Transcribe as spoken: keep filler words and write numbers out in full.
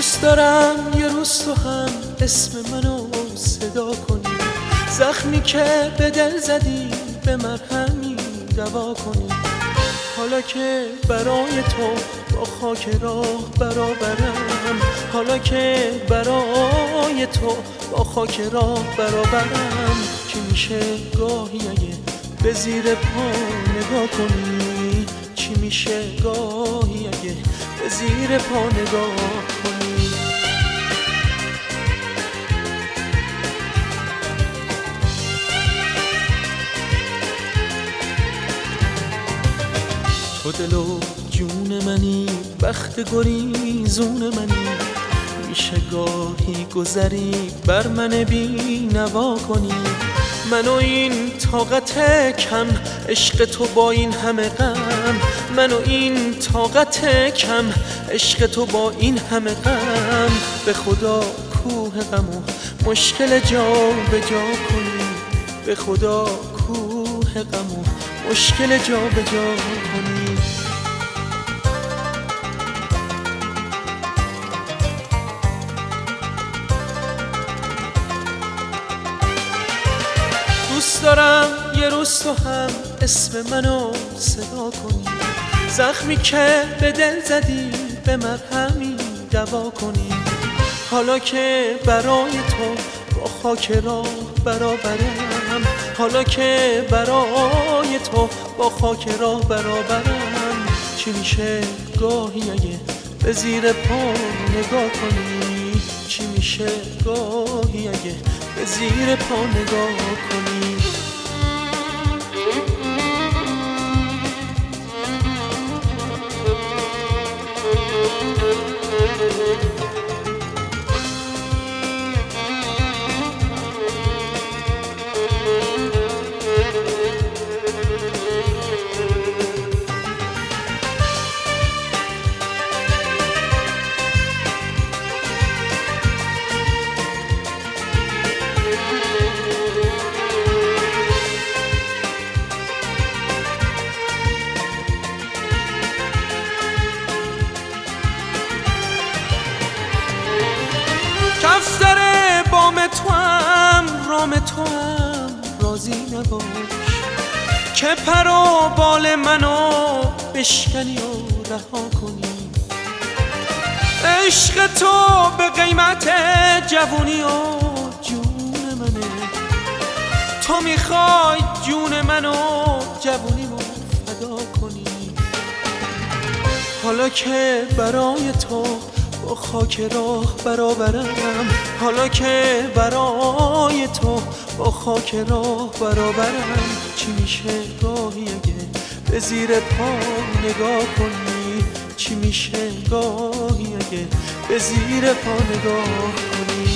دوست دارم یه روز تو هم اسم منو صدا کنی، زخمی که به دل زدی به مرهمی دوا کنی. حالا که برای تو با خاک راه برابرم، حالا که برای تو با خاک راه برابرم، چی میشه گاهی اگه به زیر پا نگاه کنی؟ چی میشه گاهی اگه به زیر پا نگاه کنی؟ تو دل و جون منی، بخت گریزون منی، میشه گاهی گذری بر من بی نوا کنی. منو این طاقت کم، عشق تو با این همه غم، منو این طاقت کم، عشق تو با این همه غم. به خدا کوه غم و مشکل جا به جا کنی، به خدا کوه غم و مشکل جا به جا کنی. دوست دارم یه روز تو هم اسم منو صدا کنی، زخمی که به دل زدی به مرهمی دوا کنی. حالا که برای تو با خاک راه برابرم، حالا که برای تو با خاک راه برابرم، چی میشه گاهی اگه به زیر پا نگاه کنی؟ چی میشه گاهی اگه به زیر پا نگاه کنی؟ کفتر بام تو هم رام تو هم راضی نباش، که پر و بال منو بشکنی و رها کنی. عشق تو به قیمت جوونی و جون منه، تو میخوای جون منو جوونی و فدا کنی. حالا که برای تو با خاک راه برابرم، حالا که برای تو با خاک راه برابرم، چی میشه گاهی اگه به زیر پا نگاه کنی؟ چی میشه گاهی اگه به زیر پا نگاه کنی؟